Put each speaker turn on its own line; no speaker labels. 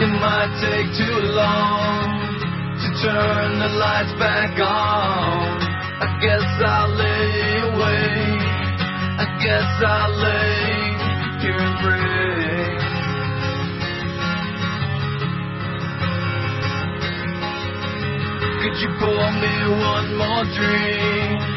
It might take too long to turn the lights back on. I guess I'll lay awake. I guess I'll lay here and pray. Could you pour me one more drink?